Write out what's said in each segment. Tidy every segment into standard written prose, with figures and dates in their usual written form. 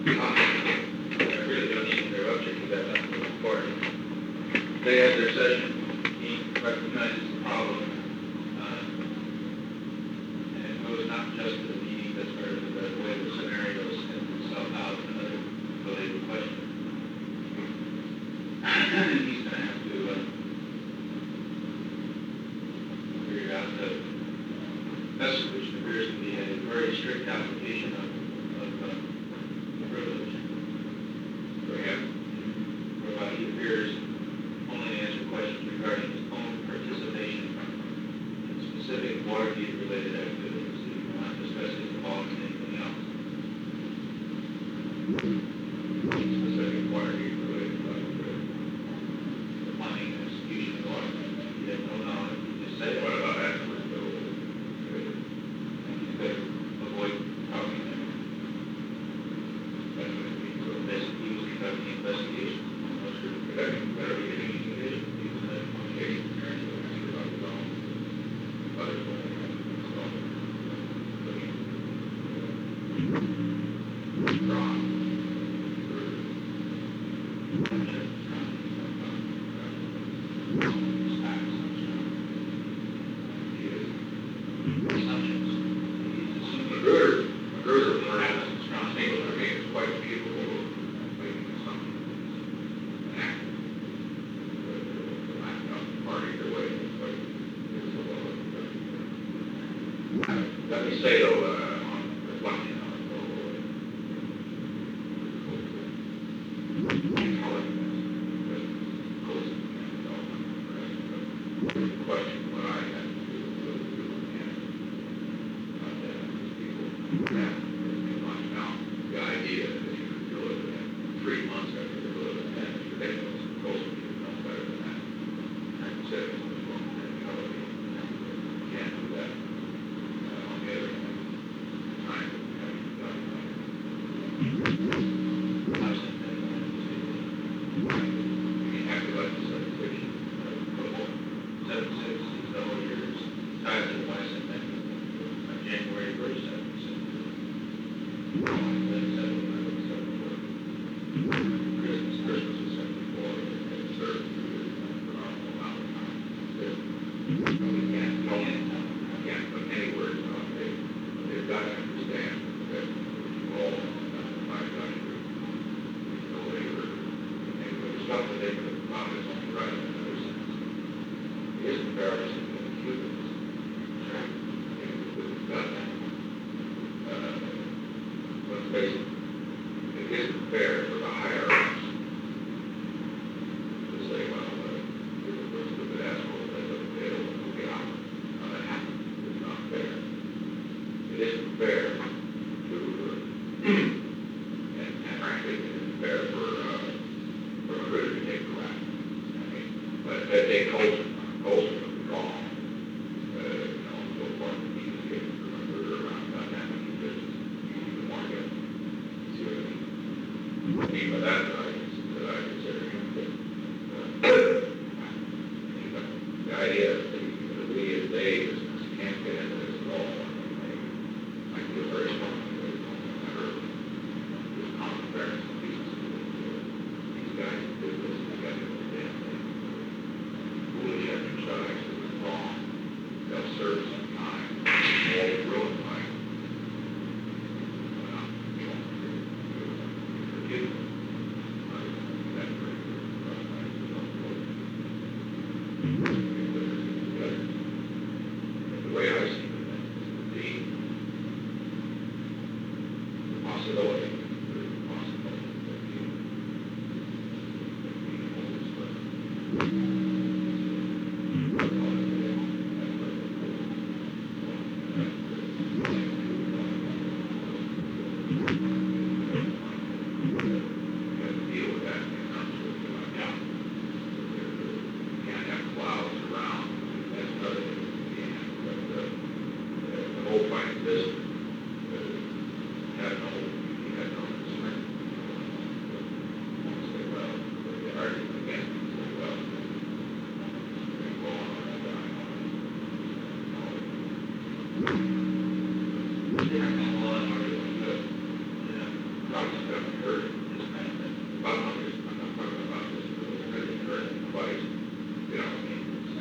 I really don't need to interrupt you because that's not really important. They had their session. He recognizes the problem. And it goes not just to the meeting, but sort of the way the scenarios spin themselves out and other related questions. And he's going to have to figure out the best solution appears to be a very strict application of privilege. For him, whereby he appears only to answer questions regarding his own participation in specific Watergate-related activities. He will not discuss his involvement in anything else. Specific Watergate-related activities. The planning and execution of Watergate. He had no knowledge. He just said, what about afterwards? And he could avoid talking to him. That's what it means. So basically, he was conducting the investigation. Better be getting investigation. He was an investigation attorney, so he was about his own other strong. Let me say though, on reflecting on it, the question what I had to do with people now, the idea that you could do it in 3 months after you do it, and it's ridiculous. Most people know better than that. And said, you can't do that. On the other hand, time having done that. You have to let the certification go 76 several years tied to the bicentennial on January 1st, 77. Christmas was 74, and served phenomenal amount of time. We can't put any words on it. They've got to understand that we're all my country. No labor. And the stuff that they could have found is only right in another sense. It isn't embarrassing to the Cubans. We've got that. Let's face it. It isn't fair for the higher ups to say, well, you're the first stupid asshole that doesn't fail and we'll get out. Now that happens. It's not fair. It isn't fair to, and frankly, it isn't fair for a critter to take the rap. I mean, but if they take Colson would be wrong. So far, he was getting for a murder around about that many business. You even want to get, see what I mean? I mean by that, I consider him the idea that we as they can't get into this at all. I feel very strongly that it's only a matter of just common fairness and decency. These guys do this, they got to do the damn thing. Foolish exercise is wrong. They'll serve some time. All ruined life. You won't forgive them. That's very good. The way I see it, the possibility, the possibility that the heard this kind of thing. Well, I'm not talking about this, but it's really heard it twice. You know, I mean, it's,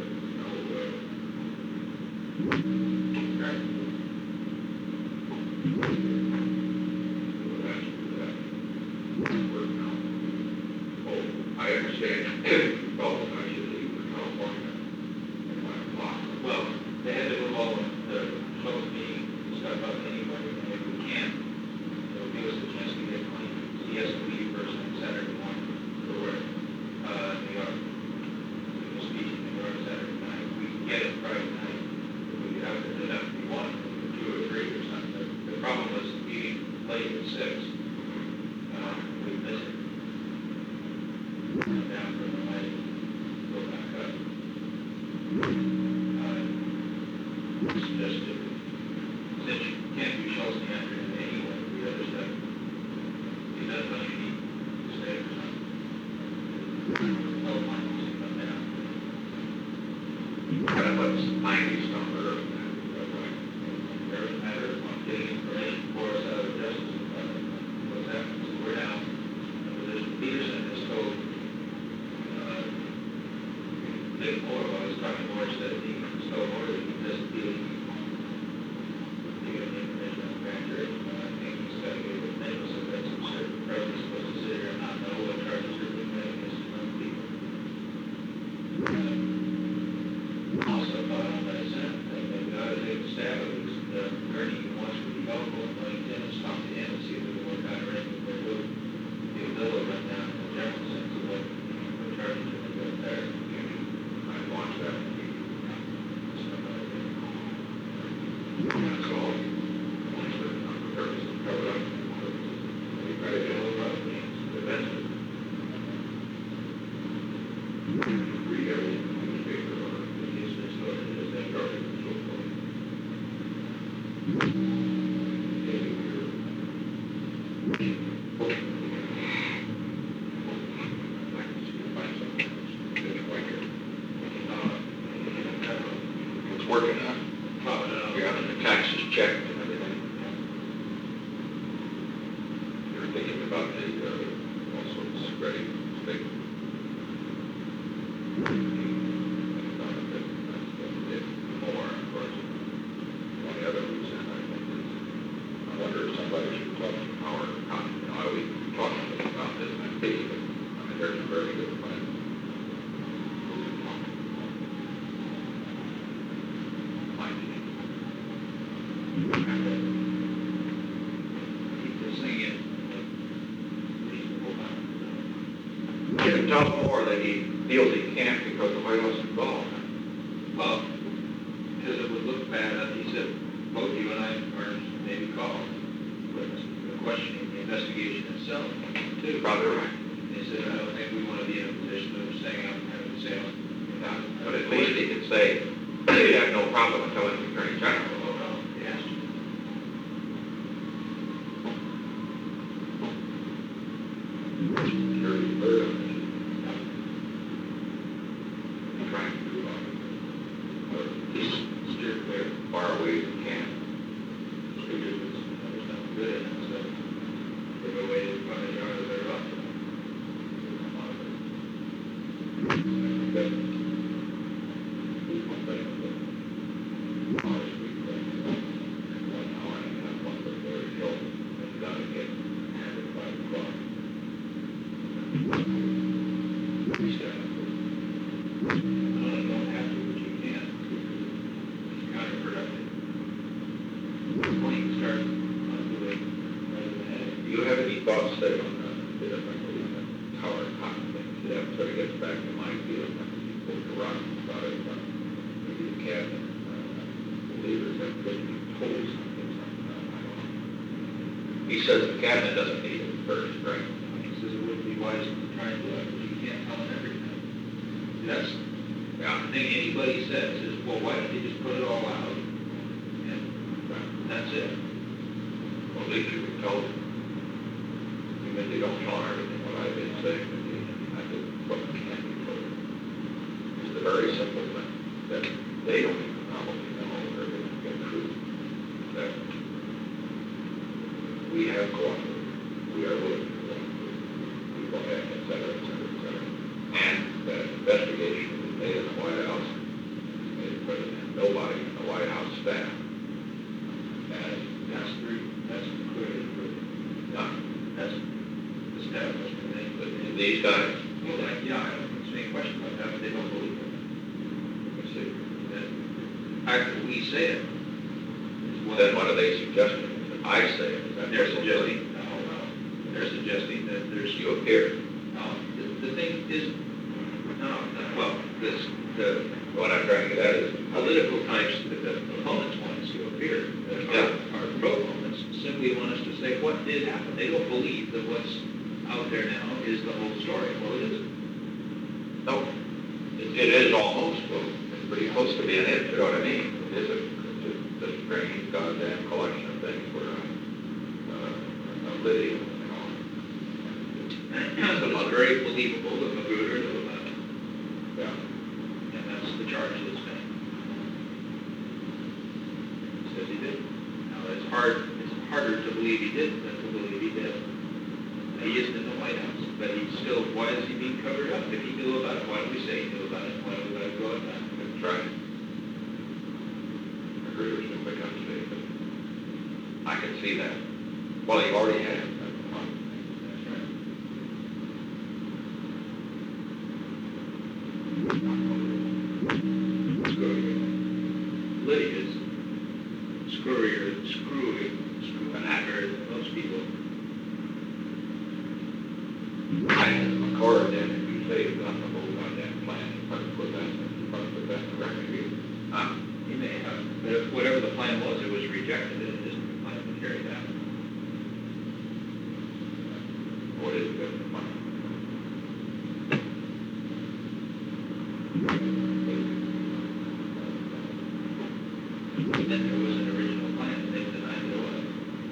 I understand, well, I should leave for California at 1 o'clock. Well, they had to move all the public meeting stuff up anyway, and if we can, it'll give us a chance to get clean. He has to leave first thing Saturday morning. For where? New York. He was speaking in New York Saturday night. We can get it Friday night. If we get out there, it'd have to be 1, 2, or 3 or something. The problem was the meeting late at 6. We missed it. Down for the night, go back up. Suggested, since you can't do Chelsea afternoon anyway, the other stuff, he does what you need to stay or something. Oh, my, come down. Kind of what's 90 number, right? Doesn't matter, I'm getting information for us out of the Justice Department, what's happening, so we're down. Peterson has told, Nick Moore, I was talking more instead of Dean, so more than just dealing with the information on the grand jury. I think he's got to get with Nichols so that some certain president's supposed to sit here and not know what charges are being made against some people. Also, thought on that Senate thing, they've got to take a stab at it. The attorney wants to be helpful, and Tony Timmons talked to him and see if we can work out anything they do. Give a little run down in the general sense of what the charges are going to go there. I watched that. That's all. Once the purpose is covered up, we try to do all the things, eventually. Read everything in the newspaper or the newspaper, so it is then started and so forth. It's working on. Yeah, the taxes checked and everything. You're thinking about the, also spreading state. More, of course. One other reason I think is, I wonder if somebody should talk to Howard or Cotton. You know, I always talk to them about this and I think, I mean, there's a very good plan. You can tell Moore that he feels he can't because the White House is involved. Well, because it would look bad, he said, both you and I are maybe called, but the questioning, the investigation itself, too. Probably right. He said, I don't think we want to be in a position of saying, I'm having to say, without. But at least he could say, he had no problem with telling the Attorney General. Oh, no, yes. Sure, you've heard of it. I'm trying to, or at least steer clear, far away as you can. There's nothing good in it, so they go away to the front of the yard, they're up. Don't have to, but you can. It's counterproductive. When you start doing rather than adding. Do you have any thoughts that on Howard Cotton thing? That sort of gets back to my feeling, people to rock about it, maybe the cabinet, leaders have to be told something, I don't know. He says the cabinet doesn't need it first, right? He says it wouldn't be wise to try and do it, but you can't tell them everything. That's the thing anybody says is, well, why don't you just put it all out? And that's it. Well, at least you can tell them. Even if they don't know everything what I've been saying, I think what can be told. It's the very simple thing that they don't even probably know or they don't get true. That we have cooperated. We are willing established, I think, but And these guys, well, like, yeah, I don't see any question about that, but they don't believe it. let's see, The fact that we say it is well, then what are they suggesting? That I say it? Is that They're what suggesting, no, they're suggesting that there's, You appear. the thing is, no, well, What I'm trying to get at is. political types, the opponents want us to appear. Yeah. Our proponents simply want us to say what did happen. They don't believe that what's out there now is the whole story. Well, it isn't. No, it is almost, well, it's pretty close to being it, you know what I mean? It is a strange goddamn collection of things where, a Lydia, you know. So it's very believable that Magruder knew about it. Yeah. And that's the charge that's made. Says he did. Now, it's harder to believe he didn't than to believe he did. He isn't in the White House, but he's still, why is he being covered up? If he knew about it, why do we say he knew about it? Why do we let it go at that? That's right. Magruder's been big on stage, but I can see that. Well, he already has. That's right. Lydia's screwing at her than most people. I had a car then, if you say it's on the whole goddamn plan, you probably put that in the record here. He may have, but if whatever the plan was, it was rejected, and it isn't the plan to carry it out. What is it, the plan? And then there was an original plan, and they denied there was.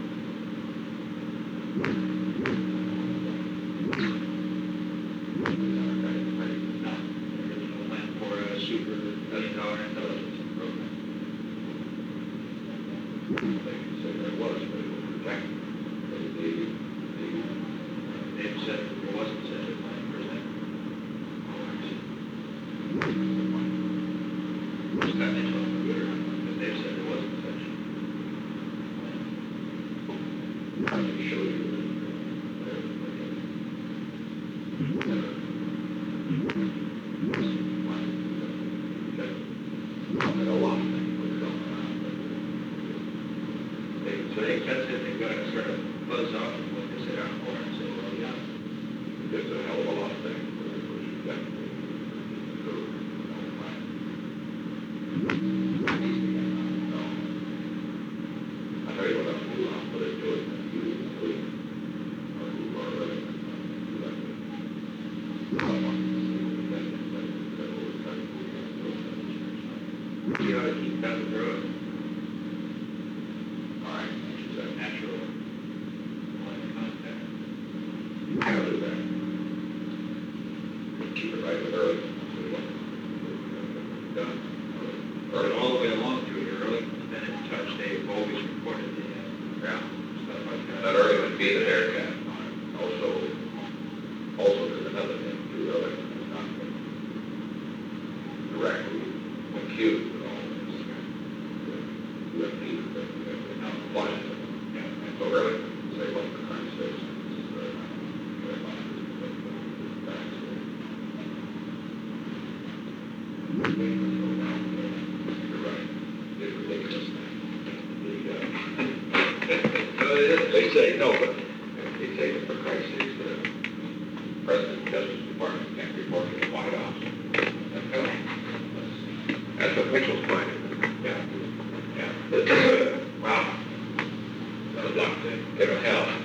No, the original plan for a super $1 billion intelligence program. They said there was, but it was rejected. They've said that there wasn't such a plan per se. Just got into a computer, but they've said there wasn't such a plan. I can show you. A lot of things were going around. So they that's it, they've got to sort of buzz off of what they said on board and say, well, yeah. There's a hell of a lot of things where it was rejected. I tell you what I'll do, I'll put it to it, and you will, or you already, You ought to keep that through it. all right, It's a natural line of contact. I'll do that. Keep it right with Earl. Done. But all the way along through here, early, been in touch, they've always reported the, Yeah. stuff like that. That Earl would be the haircut. Also there's another thing too, Earl, not directly accused of all this. You have neither, but you have not applied to them. Yeah. So Earl can say what the crime says. You're right. It's ridiculous. They say, no, but they say that for Christ's sake, the President Justice Department can't report to the White House. That's what Mitchell's finding. Yeah. Yeah. Wow. That'll hell.